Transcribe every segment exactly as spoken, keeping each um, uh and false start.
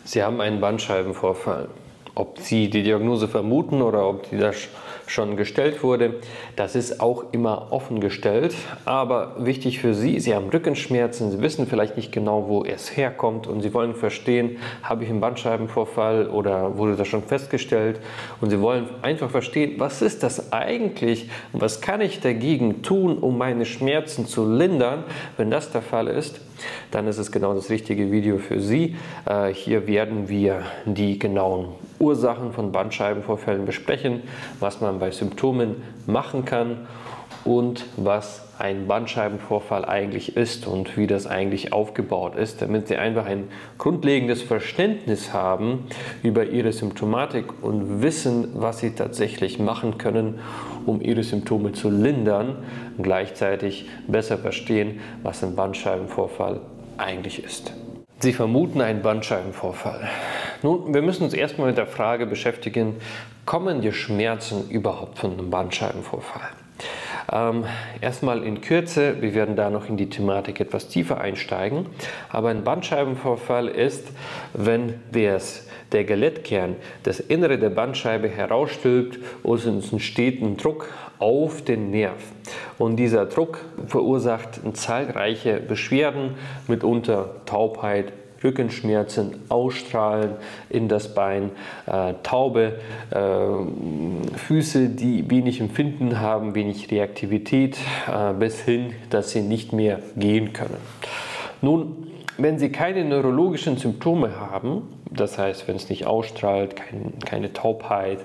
Sie haben einen Bandscheibenvorfall. Ob Sie die Diagnose vermuten oder ob die das schon gestellt wurde, das ist auch immer offen gestellt. Aber wichtig für Sie, Sie haben Rückenschmerzen, Sie wissen vielleicht nicht genau, wo es herkommt und Sie wollen verstehen, habe ich einen Bandscheibenvorfall oder wurde das schon festgestellt? Und Sie wollen einfach verstehen, was ist das eigentlich und was kann ich dagegen tun, um meine Schmerzen zu lindern? Wenn das der Fall ist, dann ist es genau das richtige Video für Sie. Äh, hier werden wir die genauen Ursachen von Bandscheibenvorfällen besprechen, was man bei Symptomen machen kann und was ein Bandscheibenvorfall eigentlich ist und wie das eigentlich aufgebaut ist, damit Sie einfach ein grundlegendes Verständnis haben über Ihre Symptomatik und wissen, was Sie tatsächlich machen können, um Ihre Symptome zu lindern und gleichzeitig besser verstehen, was ein Bandscheibenvorfall eigentlich ist. Sie vermuten einen Bandscheibenvorfall. Nun, wir müssen uns erstmal mit der Frage beschäftigen, kommen die Schmerzen überhaupt von einem Bandscheibenvorfall? Ähm, erstmal in Kürze, wir werden da noch in die Thematik etwas tiefer einsteigen, aber ein Bandscheibenvorfall ist, wenn des, der Gelettkern das Innere der Bandscheibe herausstülpt und es entsteht ein Druck auf den Nerv. Und dieser Druck verursacht zahlreiche Beschwerden, mitunter Taubheit, Rückenschmerzen, Ausstrahlen in das Bein, äh, taube äh, Füße, die wenig Empfinden haben, wenig Reaktivität, äh, bis hin, dass sie nicht mehr gehen können. Nun, wenn Sie keine neurologischen Symptome haben, das heißt, wenn es nicht ausstrahlt, kein, keine Taubheit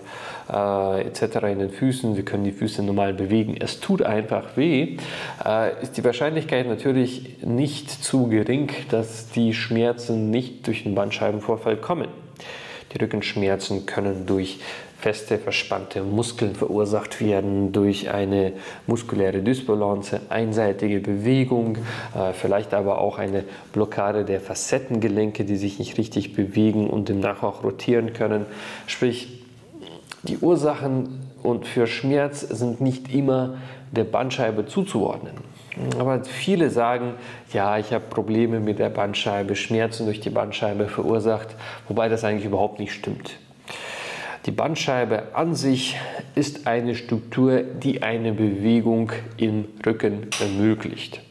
äh, et cetera in den Füßen, Sie können die Füße normal bewegen, es tut einfach weh, äh, ist die Wahrscheinlichkeit natürlich nicht zu gering, dass die Schmerzen nicht durch den Bandscheibenvorfall kommen. Die Rückenschmerzen können durch feste, verspannte Muskeln verursacht werden, durch eine muskuläre Dysbalance, einseitige Bewegung, äh, vielleicht aber auch eine Blockade der Facettengelenke, die sich nicht richtig bewegen und demnach auch rotieren können. Sprich, die Ursachen und für Schmerz sind nicht immer der Bandscheibe zuzuordnen. Aber viele sagen, ja, ich habe Probleme mit der Bandscheibe, Schmerzen durch die Bandscheibe verursacht, wobei das eigentlich überhaupt nicht stimmt. Die Bandscheibe an sich ist eine Struktur, die eine Bewegung im Rücken ermöglicht.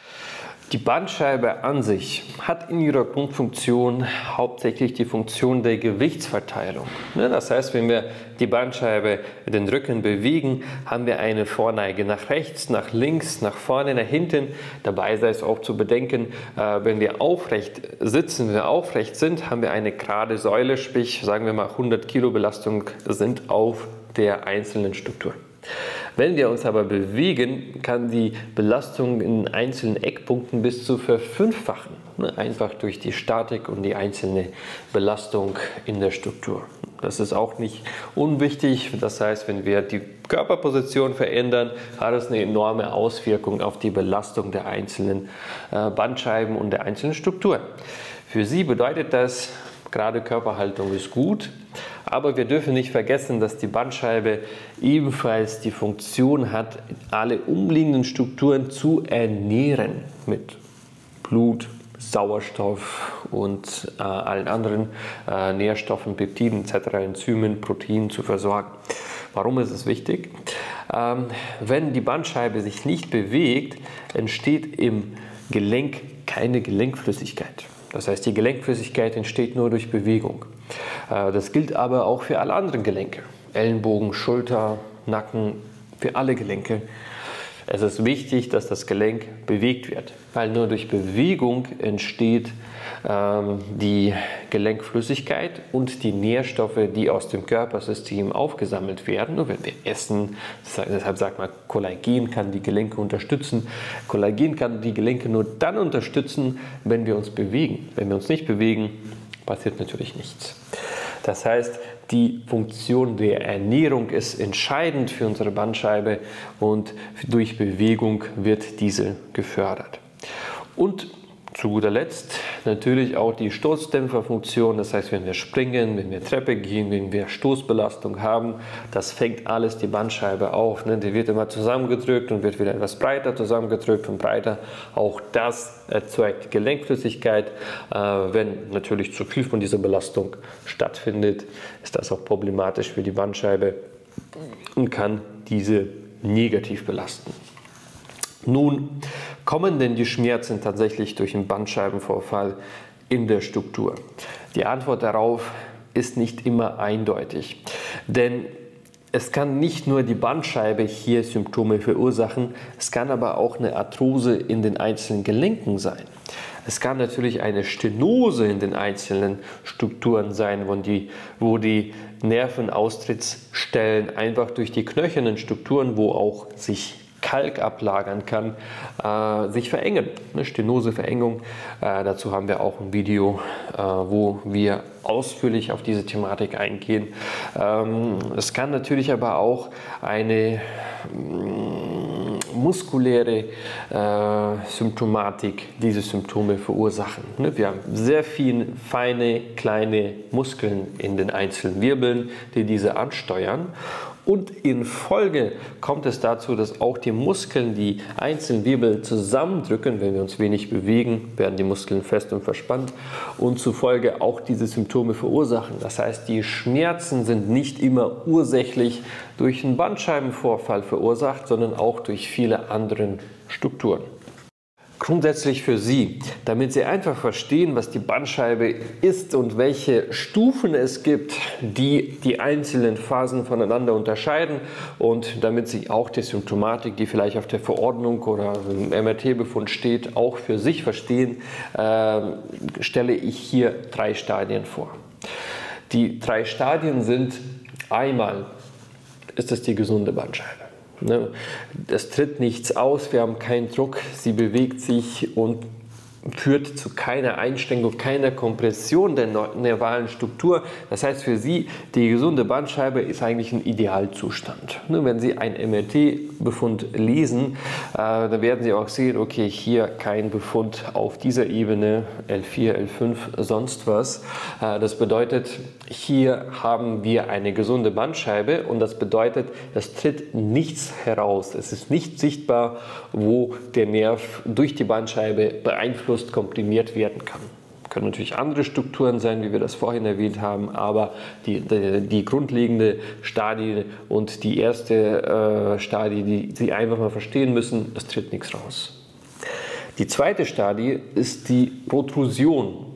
Die Bandscheibe an sich hat in ihrer Grundfunktion hauptsächlich die Funktion der Gewichtsverteilung. Das heißt, wenn wir die Bandscheibe, den Rücken bewegen, haben wir eine Vorneige nach rechts, nach links, nach vorne, nach hinten. Dabei sei es auch zu bedenken, wenn wir aufrecht sitzen, wenn wir aufrecht sind, haben wir eine gerade Säule, sprich sagen wir mal hundert Kilo Belastung sind auf der einzelnen Struktur. Wenn wir uns aber bewegen, kann die Belastung in einzelnen Eckpunkten bis zu verfünffachen, einfach durch die Statik und die einzelne Belastung in der Struktur. Das ist auch nicht unwichtig, das heißt, wenn wir die Körperposition verändern, hat es eine enorme Auswirkung auf die Belastung der einzelnen Bandscheiben und der einzelnen Strukturen. Für Sie bedeutet das, gerade Körperhaltung ist gut, aber wir dürfen nicht vergessen, dass die Bandscheibe ebenfalls die Funktion hat, alle umliegenden Strukturen zu ernähren mit Blut, Sauerstoff und äh, allen anderen äh, Nährstoffen, Peptiden et cetera, Enzymen, Proteinen zu versorgen. Warum ist es wichtig? Ähm, wenn die Bandscheibe sich nicht bewegt, entsteht im Gelenk keine Gelenkflüssigkeit. Das heißt, die Gelenkflüssigkeit entsteht nur durch Bewegung. Das gilt aber auch für alle anderen Gelenke. Ellenbogen, Schulter, Nacken, für alle Gelenke. Es ist wichtig, dass das Gelenk bewegt wird, weil nur durch Bewegung entsteht ähm, die Gelenkflüssigkeit und die Nährstoffe, die aus dem Körpersystem aufgesammelt werden. Und wenn wir essen, deshalb sagt man, Kollagen kann die Gelenke unterstützen. Kollagen kann die Gelenke nur dann unterstützen, wenn wir uns bewegen. Wenn wir uns nicht bewegen, passiert natürlich nichts. Das heißt, die Funktion der Ernährung ist entscheidend für unsere Bandscheibe und durch Bewegung wird diese gefördert. Und Zu guter Letzt natürlich auch die Stoßdämpferfunktion, das heißt, wenn wir springen, wenn wir Treppe gehen, wenn wir Stoßbelastung haben, das fängt alles die Bandscheibe auf. Ne? Die wird immer zusammengedrückt und wird wieder etwas breiter zusammengedrückt und breiter. Auch das erzeugt Gelenkflüssigkeit. Äh, wenn natürlich zu viel von dieser Belastung stattfindet, ist das auch problematisch für die Bandscheibe und kann diese negativ belasten. Nun, kommen denn die Schmerzen tatsächlich durch einen Bandscheibenvorfall in der Struktur? Die Antwort darauf ist nicht immer eindeutig, denn es kann nicht nur die Bandscheibe hier Symptome verursachen, es kann aber auch eine Arthrose in den einzelnen Gelenken sein. Es kann natürlich eine Stenose in den einzelnen Strukturen sein, wo die, wo die Nervenaustrittsstellen einfach durch die knöchernen Strukturen, wo auch sich Kalk ablagern kann, äh, sich verengen. Eine Stenoseverengung. Äh, dazu haben wir auch ein Video, äh, wo wir ausführlich auf diese Thematik eingehen. Ähm, es kann natürlich aber auch eine muskuläre äh, Symptomatik diese Symptome verursachen. Ne? Wir haben sehr viele feine, kleine Muskeln in den einzelnen Wirbeln, die diese ansteuern. Und in Folge kommt es dazu, dass auch die Muskeln die einzelnen Wirbel zusammendrücken. Wenn wir uns wenig bewegen, werden die Muskeln fest und verspannt und zufolge auch diese Symptome verursachen. Das heißt, die Schmerzen sind nicht immer ursächlich durch einen Bandscheibenvorfall verursacht, sondern auch durch viele andere Strukturen. Grundsätzlich für Sie, damit Sie einfach verstehen, was die Bandscheibe ist und welche Stufen es gibt, die die einzelnen Phasen voneinander unterscheiden und damit Sie auch die Symptomatik, die vielleicht auf der Verordnung oder im M R T-Befund steht, auch für sich verstehen, äh, stelle ich hier drei Stadien vor. Die drei Stadien sind: einmal ist es die gesunde Bandscheibe. Es tritt nichts aus, wir haben keinen Druck, sie bewegt sich und führt zu keiner Einschränkung, keiner Kompression der nervalen Struktur. Das heißt für Sie, die gesunde Bandscheibe ist eigentlich ein Idealzustand. Wenn Sie einen M R T-Befund lesen, dann werden Sie auch sehen, okay, hier kein Befund auf dieser Ebene, L vier, L fünf, sonst was. Das bedeutet, hier haben wir eine gesunde Bandscheibe und das bedeutet, es tritt nichts heraus. Es ist nicht sichtbar, wo der Nerv durch die Bandscheibe beeinflusst, komprimiert werden kann. Können natürlich andere Strukturen sein, wie wir das vorhin erwähnt haben, aber die, die, die grundlegende Stadie und die erste äh, Stadie, die Sie einfach mal verstehen müssen, es tritt nichts raus. Die zweite Stadie ist die Protrusion.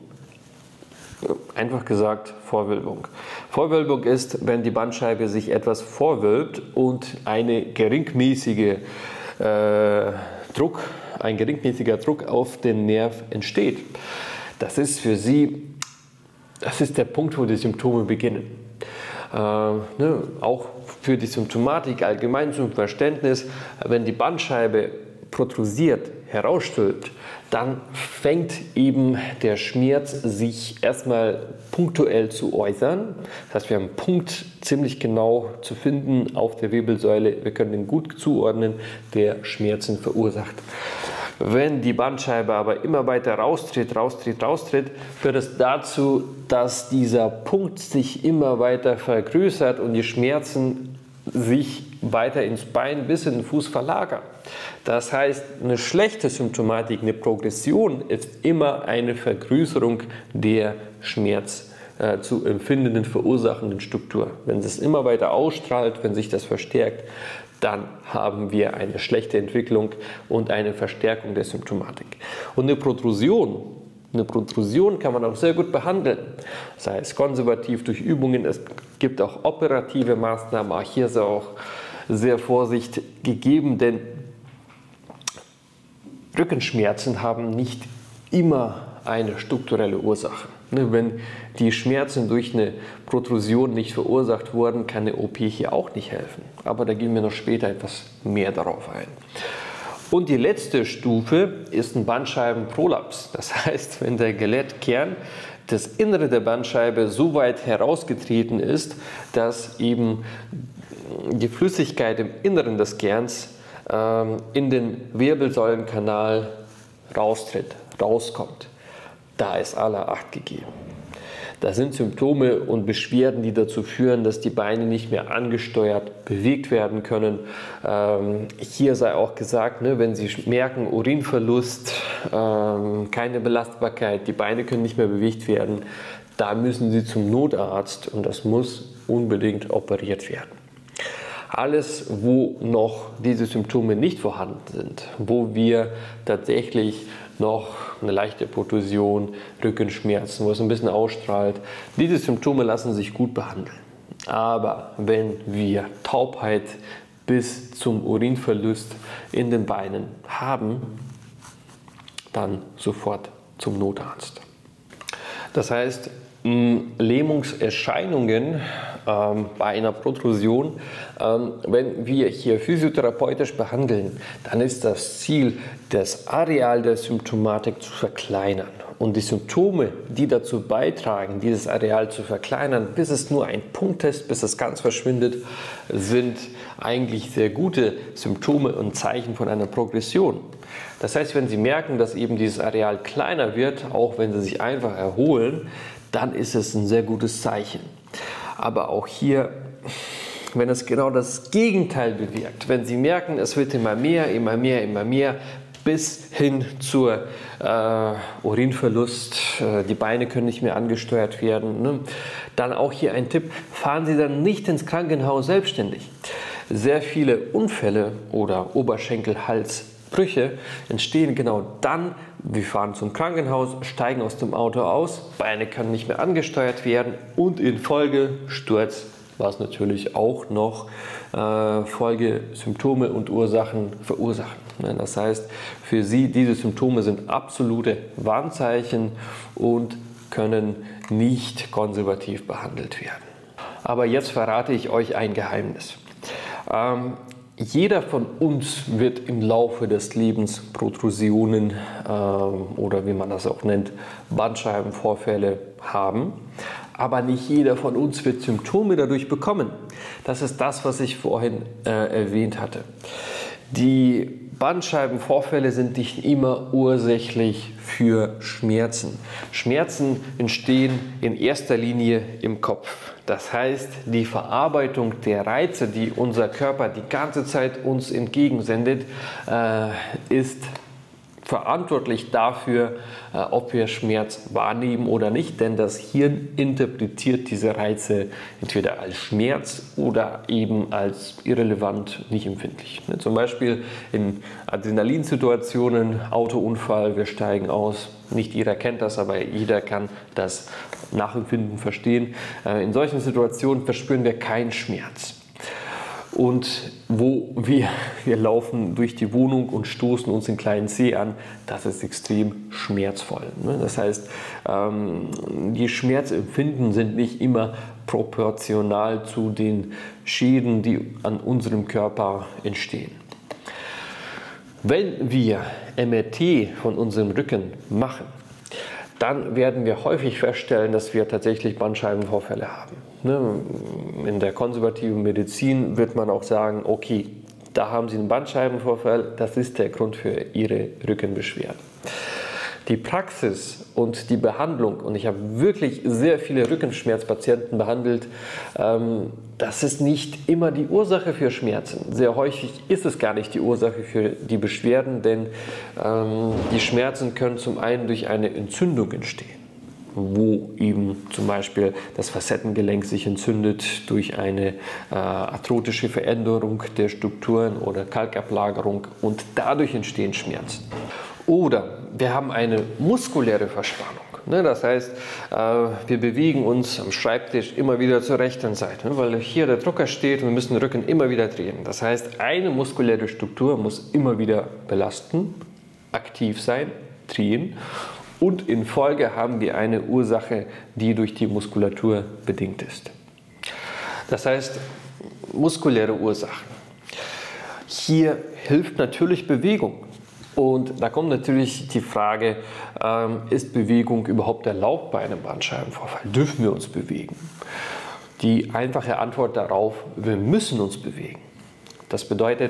Einfach gesagt, Vorwölbung. Vorwölbung ist, wenn die Bandscheibe sich etwas vorwölbt und eine geringmäßige äh, Druck, ein geringmäßiger Druck auf den Nerv entsteht. Das ist für Sie, das ist der Punkt, wo die Symptome beginnen. Äh, ne, auch für die Symptomatik allgemein zum Verständnis, wenn die Bandscheibe protrusiert, herausstülpt, dann fängt eben der Schmerz sich erstmal punktuell zu äußern. Das heißt, wir haben einen Punkt ziemlich genau zu finden auf der Wirbelsäule. Wir können den gut zuordnen, der Schmerzen verursacht. Wenn die Bandscheibe aber immer weiter raustritt, raustritt, raustritt, führt es dazu, dass dieser Punkt sich immer weiter vergrößert und die Schmerzen sich weiter ins Bein bis in den Fuß verlagern. Das heißt, eine schlechte Symptomatik, eine Progression ist immer eine Vergrößerung der Schmerz äh, zu empfindenden, verursachenden Struktur. Wenn es immer weiter ausstrahlt, wenn sich das verstärkt, dann haben wir eine schlechte Entwicklung und eine Verstärkung der Symptomatik. Und eine Protrusion, eine Protrusion kann man auch sehr gut behandeln, sei es konservativ durch Übungen, es gibt auch operative Maßnahmen, auch hier ist auch sehr Vorsicht gegeben, denn Rückenschmerzen haben nicht immer eine strukturelle Ursache. Wenn die Schmerzen durch eine Protrusion nicht verursacht wurden, kann eine O P hier auch nicht helfen. Aber da gehen wir noch später etwas mehr darauf ein. Und die letzte Stufe ist ein Bandscheibenprolaps. Das heißt, wenn der Skelettkern, das Innere der Bandscheibe so weit herausgetreten ist, dass eben die Flüssigkeit im Inneren des Kerns ähm, in den Wirbelsäulenkanal raustritt, rauskommt, da ist aller Acht gegeben. Das sind Symptome und Beschwerden, die dazu führen, dass die Beine nicht mehr angesteuert bewegt werden können. Ähm, hier sei auch gesagt, ne, wenn Sie merken, Urinverlust, ähm, keine Belastbarkeit, die Beine können nicht mehr bewegt werden, da müssen Sie zum Notarzt und das muss unbedingt operiert werden. Alles, wo noch diese Symptome nicht vorhanden sind, wo wir tatsächlich noch eine leichte Protusion, Rückenschmerzen, wo es ein bisschen ausstrahlt, diese Symptome lassen sich gut behandeln. Aber wenn wir Taubheit bis zum Urinverlust in den Beinen haben, dann sofort zum Notarzt. Das heißt, Lähmungserscheinungen ähm, bei einer Protrusion, ähm, wenn wir hier physiotherapeutisch behandeln, dann ist das Ziel, das Areal der Symptomatik zu verkleinern. Und die Symptome, die dazu beitragen, dieses Areal zu verkleinern, bis es nur ein Punkt ist, bis es ganz verschwindet, sind eigentlich sehr gute Symptome und Zeichen von einer Progression. Das heißt, wenn Sie merken, dass eben dieses Areal kleiner wird, auch wenn Sie sich einfach erholen, dann ist es ein sehr gutes Zeichen. Aber auch hier, wenn es genau das Gegenteil bewirkt, wenn Sie merken, es wird immer mehr, immer mehr, immer mehr, bis hin zur äh, Urinverlust, äh, die Beine können nicht mehr angesteuert werden, ne? Dann auch hier ein Tipp, fahren Sie dann nicht ins Krankenhaus selbstständig. Sehr viele Unfälle oder Oberschenkel-Halsbrüche entstehen genau dann, wir fahren zum Krankenhaus, steigen aus dem Auto aus, Beine können nicht mehr angesteuert werden und in Folge Sturz, was natürlich auch noch äh, Folgesymptome und Ursachen verursachen. Das heißt, für Sie diese Symptome sind absolute Warnzeichen und können nicht konservativ behandelt werden. Aber jetzt verrate ich euch ein Geheimnis. Ähm, Jeder von uns wird im Laufe des Lebens Protrusionen ähm, oder wie man das auch nennt, Bandscheibenvorfälle haben. Aber nicht jeder von uns wird Symptome dadurch bekommen. Das ist das, was ich vorhin äh, erwähnt hatte. Die Bandscheibenvorfälle sind nicht immer ursächlich für Schmerzen. Schmerzen entstehen in erster Linie im Kopf. Das heißt, die Verarbeitung der Reize, die unser Körper die ganze Zeit uns entgegensendet, äh, ist verantwortlich dafür, äh, ob wir Schmerz wahrnehmen oder nicht, denn das Hirn interpretiert diese Reize entweder als Schmerz oder eben als irrelevant, nicht empfindlich. Ne? Zum Beispiel in Adrenalinsituationen, Autounfall, wir steigen aus, nicht jeder kennt das, aber jeder kann das nachempfinden, verstehen. Äh, in solchen Situationen verspüren wir keinen Schmerz. Und wo wir, wir laufen durch die Wohnung und stoßen uns den kleinen Zeh an, das ist extrem schmerzvoll. Ne? Das heißt, ähm, die Schmerzempfinden sind nicht immer proportional zu den Schäden, die an unserem Körper entstehen. Wenn wir M R T von unserem Rücken machen, dann werden wir häufig feststellen, dass wir tatsächlich Bandscheibenvorfälle haben. In der konservativen Medizin wird man auch sagen, okay, da haben Sie einen Bandscheibenvorfall, das ist der Grund für Ihre Rückenbeschwerden. Die Praxis und die Behandlung, und ich habe wirklich sehr viele Rückenschmerzpatienten behandelt, ähm, das ist nicht immer die Ursache für Schmerzen. Sehr häufig ist es gar nicht die Ursache für die Beschwerden, denn ähm, die Schmerzen können zum einen durch eine Entzündung entstehen, wo eben zum Beispiel das Facettengelenk sich entzündet durch eine äh, arthrotische Veränderung der Strukturen oder Kalkablagerung und dadurch entstehen Schmerzen. Oder wir haben eine muskuläre Verspannung. Ne? Das heißt, äh, wir bewegen uns am Schreibtisch immer wieder zur rechten Seite, ne? Weil hier der Drucker steht und wir müssen den Rücken immer wieder drehen. Das heißt, eine muskuläre Struktur muss immer wieder belasten, aktiv sein, drehen. Und in Folge haben wir eine Ursache, die durch die Muskulatur bedingt ist. Das heißt, muskuläre Ursachen. Hier hilft natürlich Bewegung. Und da kommt natürlich die Frage, ähm, ist Bewegung überhaupt erlaubt bei einem Bandscheibenvorfall? Dürfen wir uns bewegen? Die einfache Antwort darauf, wir müssen uns bewegen. Das bedeutet,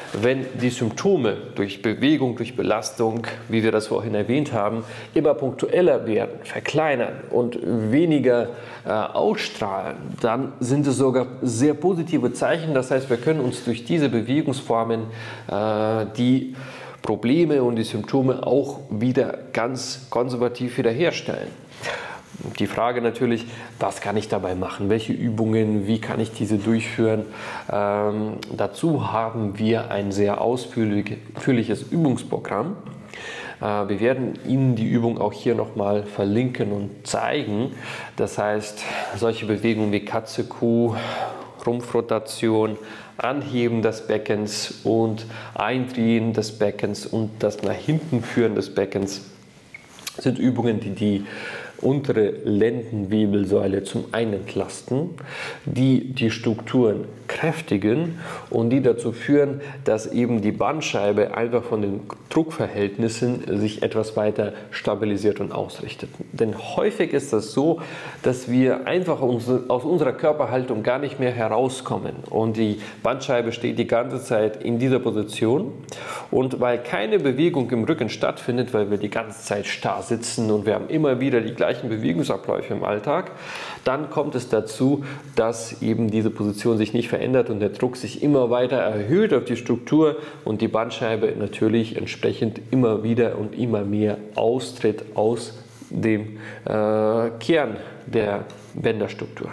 wenn die Symptome durch Bewegung, durch Belastung, wie wir das vorhin erwähnt haben, immer punktueller werden, verkleinern und weniger äh, ausstrahlen, dann sind es sogar sehr positive Zeichen. Das heißt, wir können uns durch diese Bewegungsformen äh, die Probleme und die Symptome auch wieder ganz konservativ wiederherstellen. Die Frage natürlich, was kann ich dabei machen? Welche Übungen, wie kann ich diese durchführen? Ähm, dazu haben wir ein sehr ausführliches Übungsprogramm. Äh, wir werden Ihnen die Übung auch hier nochmal verlinken und zeigen. Das heißt, solche Bewegungen wie Katze, Kuh, Rumpfrotation, Anheben des Beckens und Eindrehen des Beckens und das nach hinten führen des Beckens sind Übungen, die die untere Lendenwirbelsäule zum einen entlasten, die die Strukturen kräftigen und die dazu führen, dass eben die Bandscheibe einfach von den Druckverhältnissen sich etwas weiter stabilisiert und ausrichtet. Denn häufig ist das so, dass wir einfach aus unserer Körperhaltung gar nicht mehr herauskommen und die Bandscheibe steht die ganze Zeit in dieser Position und weil keine Bewegung im Rücken stattfindet, weil wir die ganze Zeit starr sitzen und wir haben immer wieder die gleichen Bewegungsabläufe im Alltag, dann kommt es dazu, dass eben diese Position sich nicht verändert und der Druck sich immer weiter erhöht auf die Struktur und die Bandscheibe natürlich entsprechend immer wieder und immer mehr austritt aus dem äh, Kern der Bänderstruktur.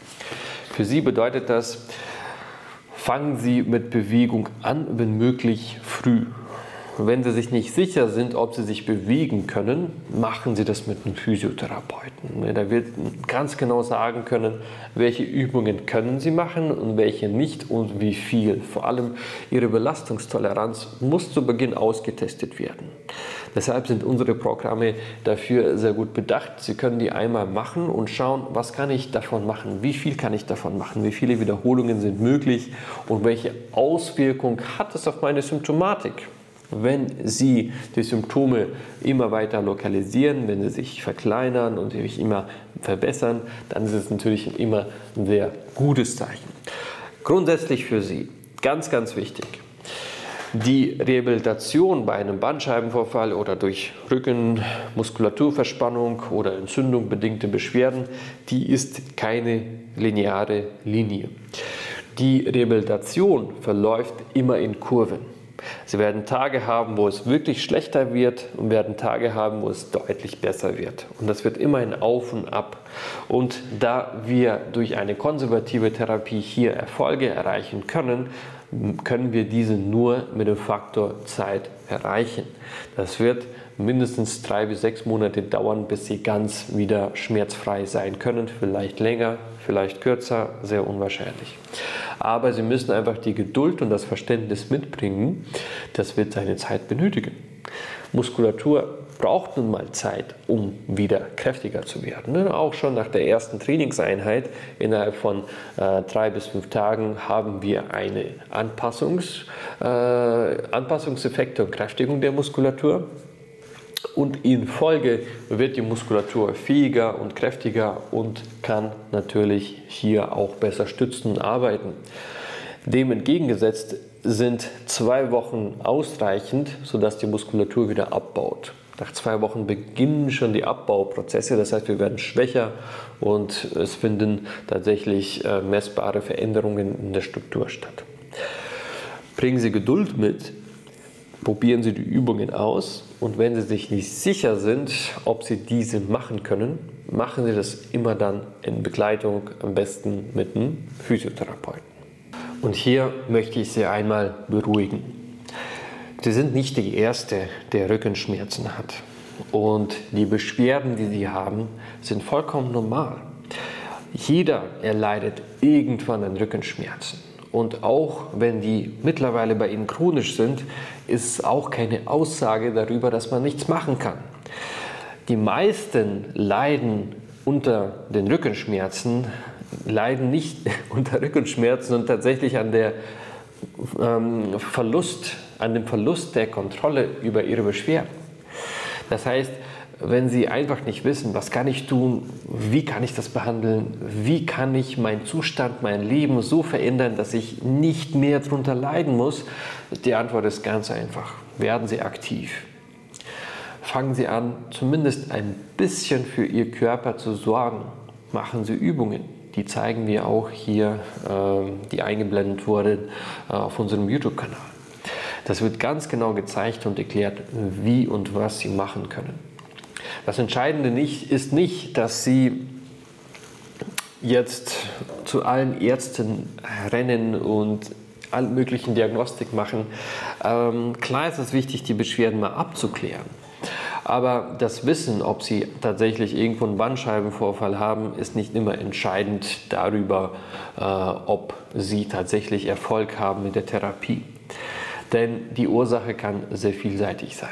Für Sie bedeutet das, fangen Sie mit Bewegung an, wenn möglich früh. Wenn Sie sich nicht sicher sind, ob Sie sich bewegen können, machen Sie das mit einem Physiotherapeuten. Der wird ganz genau sagen können, welche Übungen können Sie machen und welche nicht und wie viel. Vor allem Ihre Belastungstoleranz muss zu Beginn ausgetestet werden. Deshalb sind unsere Programme dafür sehr gut bedacht. Sie können die einmal machen und schauen, was kann ich davon machen, wie viel kann ich davon machen, wie viele Wiederholungen sind möglich und welche Auswirkung hat es auf meine Symptomatik. Wenn Sie die Symptome immer weiter lokalisieren, wenn sie sich verkleinern und sich immer verbessern, dann ist es natürlich ein immer ein sehr gutes Zeichen. Grundsätzlich für Sie, ganz, ganz wichtig, die Rehabilitation bei einem Bandscheibenvorfall oder durch Rückenmuskulaturverspannung oder Entzündung bedingte Beschwerden, die ist keine lineare Linie. Die Rehabilitation verläuft immer in Kurven. Sie werden Tage haben, wo es wirklich schlechter wird und werden Tage haben, wo es deutlich besser wird. Und das wird immer ein Auf und Ab. Und da wir durch eine konservative Therapie hier Erfolge erreichen können, können wir diese nur mit dem Faktor Zeit erreichen. Das wird mindestens drei bis sechs Monate dauern, bis Sie ganz wieder schmerzfrei sein können. Vielleicht länger, vielleicht kürzer, sehr unwahrscheinlich. Aber Sie müssen einfach die Geduld und das Verständnis mitbringen. Das wird seine Zeit benötigen. Muskulatur braucht nun mal Zeit, um wieder kräftiger zu werden. Auch schon nach der ersten Trainingseinheit innerhalb von äh, drei bis fünf Tagen haben wir eine Anpassungs, äh, Anpassungseffekte und Kräftigung der Muskulatur. Und in Folge wird die Muskulatur fähiger und kräftiger und kann natürlich hier auch besser stützen und arbeiten. Dem entgegengesetzt sind zwei Wochen ausreichend, sodass die Muskulatur wieder abbaut. Nach zwei Wochen beginnen schon die Abbauprozesse, das heißt, wir werden schwächer und es finden tatsächlich äh, messbare Veränderungen in der Struktur statt. Bringen Sie Geduld mit. Probieren Sie die Übungen aus und wenn Sie sich nicht sicher sind, ob Sie diese machen können, machen Sie das immer dann in Begleitung, am besten mit einem Physiotherapeuten. Und hier möchte ich Sie einmal beruhigen. Sie sind nicht die Erste, der Rückenschmerzen hat. Und die Beschwerden, die Sie haben, sind vollkommen normal. Jeder erleidet irgendwann an Rückenschmerzen. Und auch wenn die mittlerweile bei Ihnen chronisch sind, ist es auch keine Aussage darüber, dass man nichts machen kann. Die meisten leiden unter den Rückenschmerzen, leiden nicht unter Rückenschmerzen und tatsächlich an, der, ähm, Verlust, an dem Verlust der Kontrolle über ihre Beschwerden. Das heißt, wenn Sie einfach nicht wissen, was kann ich tun, wie kann ich das behandeln, wie kann ich meinen Zustand, mein Leben so verändern, dass ich nicht mehr darunter leiden muss, die Antwort ist ganz einfach. Werden Sie aktiv. Fangen Sie an, zumindest ein bisschen für Ihr Körper zu sorgen. Machen Sie Übungen. Die zeigen wir auch hier, äh, die eingeblendet wurden äh, auf unserem YouTube-Kanal. Das wird ganz genau gezeigt und erklärt, wie und was Sie machen können. Das Entscheidende nicht, ist nicht, dass Sie jetzt zu allen Ärzten rennen und alle möglichen Diagnostik machen. Ähm, klar ist es wichtig, die Beschwerden mal abzuklären. Aber das Wissen, ob Sie tatsächlich irgendwo einen Bandscheibenvorfall haben, ist nicht immer entscheidend darüber, äh, ob Sie tatsächlich Erfolg haben mit der Therapie. Denn die Ursache kann sehr vielseitig sein.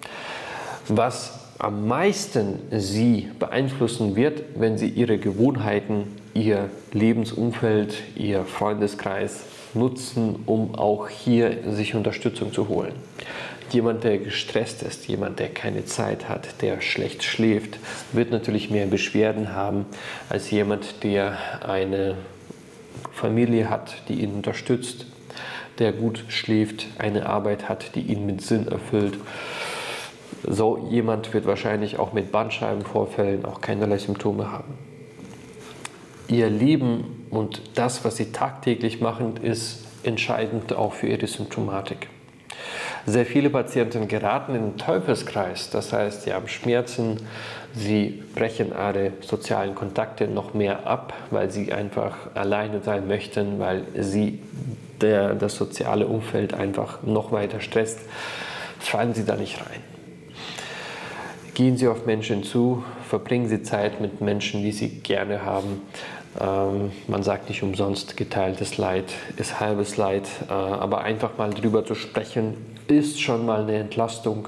Was am meisten Sie beeinflussen wird, wenn Sie Ihre Gewohnheiten, Ihr Lebensumfeld, Ihr Freundeskreis nutzen, um auch hier sich Unterstützung zu holen. Jemand, der gestresst ist, jemand, der keine Zeit hat, der schlecht schläft, wird natürlich mehr Beschwerden haben als jemand, der eine Familie hat, die ihn unterstützt, der gut schläft, eine Arbeit hat, die ihn mit Sinn erfüllt. So jemand wird wahrscheinlich auch mit Bandscheibenvorfällen auch keinerlei Symptome haben. Ihr Leben und das, was Sie tagtäglich machen, ist entscheidend auch für Ihre Symptomatik. Sehr viele Patienten geraten in den Teufelskreis, das heißt, sie haben Schmerzen, sie brechen alle sozialen Kontakte noch mehr ab, weil sie einfach alleine sein möchten, weil sie der, das soziale Umfeld einfach noch weiter stresst, fallen sie da nicht rein. Gehen Sie auf Menschen zu, verbringen Sie Zeit mit Menschen, die Sie gerne haben. Ähm, man sagt nicht umsonst, geteiltes Leid ist halbes Leid, äh, aber einfach mal drüber zu sprechen, ist schon mal eine Entlastung.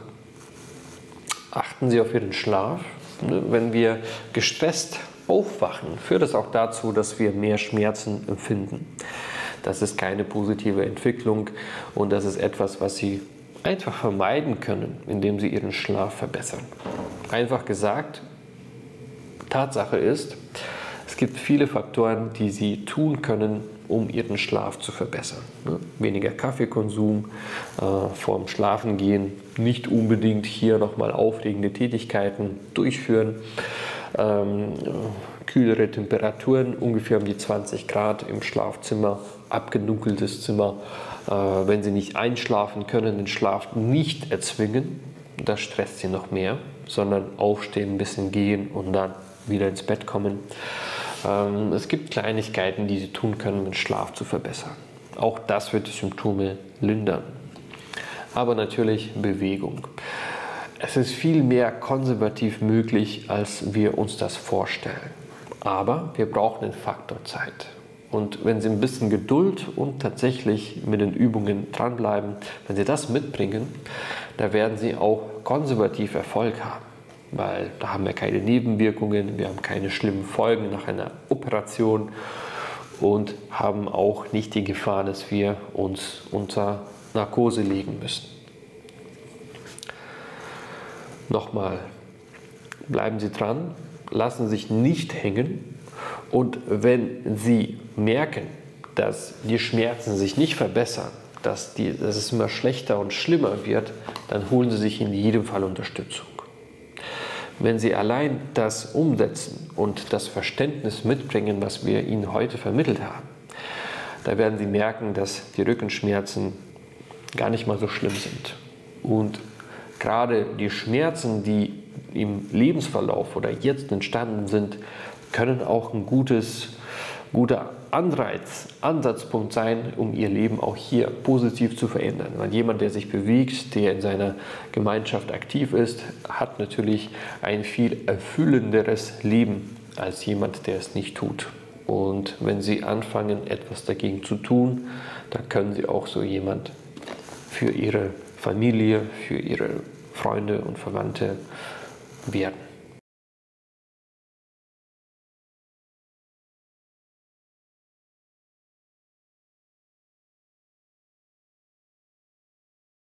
Achten Sie auf Ihren Schlaf. Wenn wir gestresst aufwachen, führt es auch dazu, dass wir mehr Schmerzen empfinden. Das ist keine positive Entwicklung und das ist etwas, was Sie einfach vermeiden können, indem Sie Ihren Schlaf verbessern. Einfach gesagt, Tatsache ist, es gibt viele Faktoren, die Sie tun können, um Ihren Schlaf zu verbessern. Weniger Kaffeekonsum, äh, vorm Schlafengehen, nicht unbedingt hier nochmal aufregende Tätigkeiten durchführen, ähm, kühlere Temperaturen, ungefähr um die zwanzig Grad im Schlafzimmer, abgedunkeltes Zimmer. Äh, wenn Sie nicht einschlafen können, den Schlaf nicht erzwingen, das stresst Sie noch mehr, sondern aufstehen, ein bisschen gehen und dann wieder ins Bett kommen. Ähm, es gibt Kleinigkeiten, die Sie tun können, um den Schlaf zu verbessern. Auch das wird die Symptome lindern. Aber natürlich Bewegung. Es ist viel mehr konservativ möglich, als wir uns das vorstellen. Aber wir brauchen den Faktor Zeit. Und wenn Sie ein bisschen Geduld und tatsächlich mit den Übungen dranbleiben, wenn Sie das mitbringen, da werden Sie auch konservativ Erfolg haben. Weil da haben wir keine Nebenwirkungen, wir haben keine schlimmen Folgen nach einer Operation und haben auch nicht die Gefahr, dass wir uns unter Narkose legen müssen. Nochmal, bleiben Sie dran, lassen Sie sich nicht hängen und wenn Sie merken, dass die Schmerzen sich nicht verbessern, dass, die, dass es immer schlechter und schlimmer wird, dann holen Sie sich in jedem Fall Unterstützung. Wenn Sie allein das umsetzen und das Verständnis mitbringen, was wir Ihnen heute vermittelt haben, da werden Sie merken, dass die Rückenschmerzen gar nicht mal so schlimm sind. Und gerade die Schmerzen, die im Lebensverlauf oder jetzt entstanden sind, können auch ein gutes, guter Anreiz, Ansatzpunkt sein, um Ihr Leben auch hier positiv zu verändern. Weil jemand, der sich bewegt, der in seiner Gemeinschaft aktiv ist, hat natürlich ein viel erfüllenderes Leben als jemand, der es nicht tut. Und wenn Sie anfangen, etwas dagegen zu tun, dann können Sie auch so jemand für Ihre Familie, für Ihre Freunde und Verwandte werden.